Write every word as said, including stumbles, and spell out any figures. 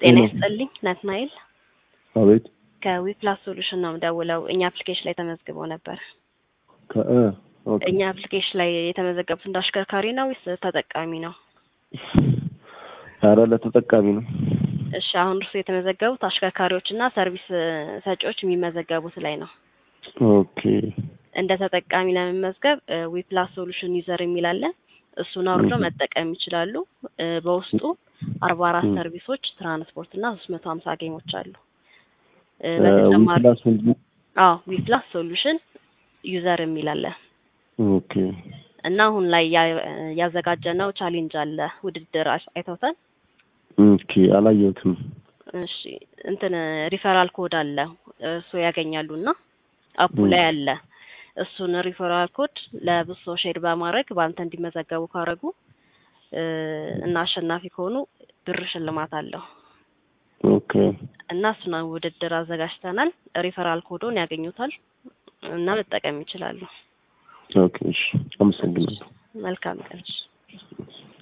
ጤና ይስጥልኝ ናትናኤል አቤት ከዊፕላስ ሶሉሽን ነው ደውለው እኛ አፕሊኬሽን ላይ ተመዝግበው ነበር ከ ኦኬ እኛ አፕሊኬሽን ላይ የተመዘገቡት እንዳሽከርካሪ ነው ወይስ ተጠቃሚ ነው? አረ ለተጠቃሚ ነው። እሺ አሁን እርሱ የተመዘገቡት አሽከርካሪዎችና ሰርቪስ ሰጪዎች የሚመዘገቡት ላይ ነው። ኦኬ እንደ ተጠቃሚ ለመመዝገብ ዊፕላስ ሶሉሽን ዩዘር የሚል አለ። እሱን አውርደው መጠቀም ይችላሉ። በውስጡ አርባ አራት ሰርቪሶች ትራንስፖርት እና ሶስት መቶ ሃምሳ ጌሞች አሉ። በተጨማሪ አዎ ዊፕላስ ሶሉሽን ዩዘር የሚል አለ። ኦኬ እና አሁን ላይ ያዘጋጀነው ቻሌንጅ አለ ውድድር አይተውታል? ኦኬ አላየሁትም። እሺ እንትን ሪፈራል ኮድ አለ እሱ ያገኛሉና አፑ ላይ አለ። እሱን ሪፈራል ኮድ ለብሶ ሼር በማድረግ ባንተ እንዲመዘገቡ ካረጉ እና አሸናፊ ከሆኑ ብር ሽልማት አለው። ኦኬ እና እሱን ውድድር አዘጋጅተናል። ሪፈራል ኮዱን ያገኙታል እና መጠቀም ይችላሉ። ኦኬ እሺ አመሰግናለሁ። መልካም ቀን።